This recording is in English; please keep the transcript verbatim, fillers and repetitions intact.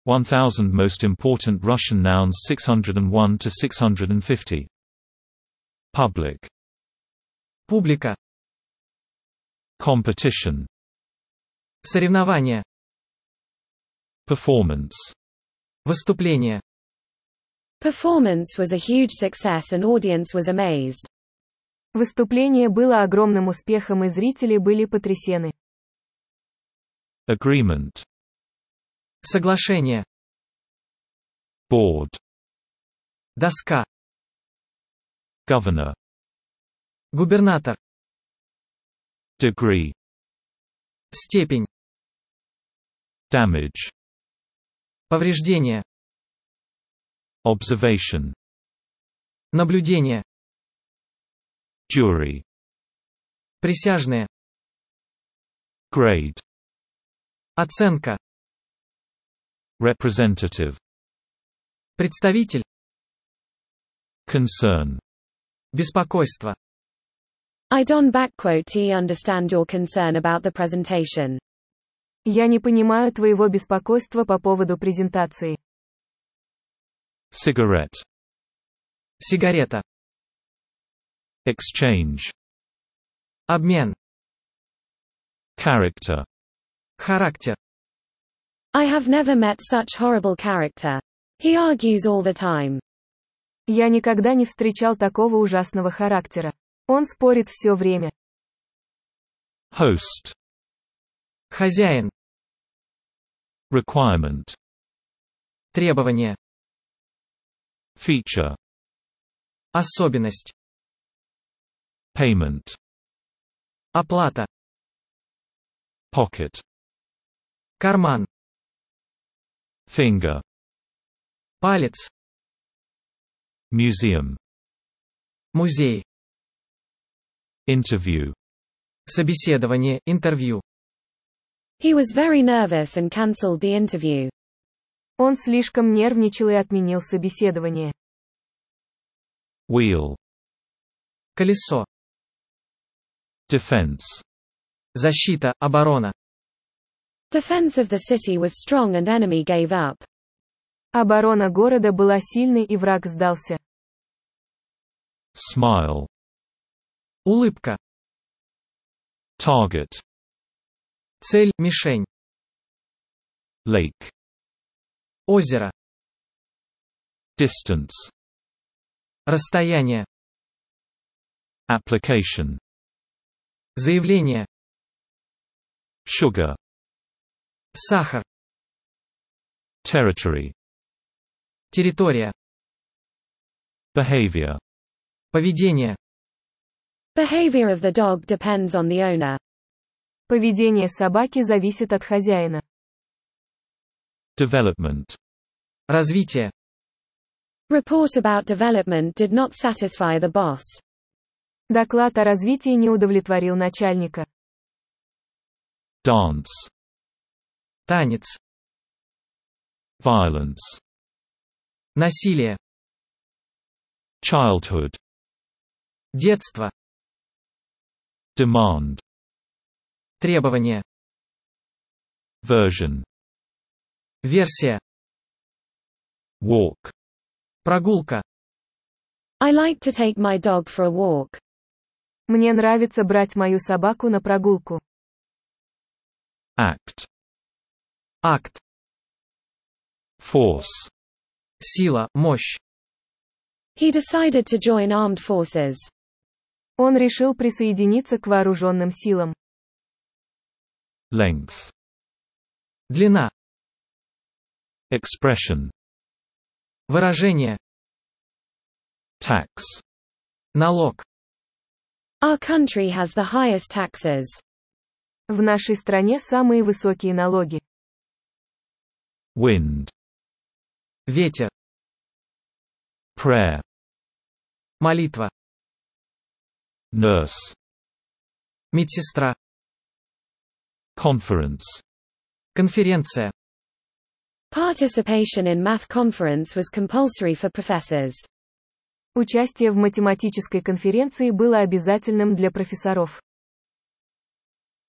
one thousand Most Important Russian Nouns six hundred one to six hundred fifty. Public. Публика. Competition. Соревнование. Performance. Выступление. Performance was a huge success and audience was amazed. Выступление было огромным успехом и зрители были потрясены. Agreement. Соглашение. Board. Доска. Governor. Губернатор. Degree. Степень. Damage. Повреждение. Observation. Наблюдение. Jury. Присяжные. Grade. Оценка. Representative. Представитель. Concern. Беспокойство. I don't backquote understand your concern about the presentation. Я не понимаю твоего беспокойства по поводу презентации. Cigarette. Сигарета. Exchange. Обмен. Character. Характер. I have never met such horrible character. He argues all the time. Я никогда не встречал такого ужасного характера. Он спорит все время. Host. Хозяин. Requirement. Требование. Feature. Особенность. Payment. Оплата. Pocket. Карман. Finger. Палец. Museum. Музей. Interview. Собеседование, интервью. He was very nervous and cancelled the interview. Он слишком нервничал и отменил собеседование. Wheel. Колесо. Defense. Защита, оборона. Defense of the city was strong and enemy gave up. Оборона города была сильной и враг сдался. Smile. Улыбка. Target. Цель, мишень. Lake. Озеро. Distance. Расстояние. Application. Заявление. Sugar. Сахар. Territory. Территория. Behavior. Поведение. Behavior of the dog depends on the owner. Поведение собаки зависит от хозяина. Development. Развитие. Report about development did not satisfy the boss. Доклад о развитии не удовлетворил начальника. Dance. Танец. Violence. Насилие. Childhood. Детство. Demand. Требование. Version. Версия. Walk. Прогулка. I like to take my dog for a walk. Мне нравится брать мою собаку на прогулку. Act. Акт. Force. Сила, мощь. He decided to join armed forces. Он решил присоединиться к вооруженным силам. Length. Длина. Expression. Выражение. Tax. Налог. Our country has the highest taxes. В нашей стране самые высокие налоги. Wind. Ветер. Prayer. Молитва. Nurse. Медсестра. Conference. Конференция. Participation in math conference was compulsory for professors. Участие в математической конференции было обязательным для профессоров.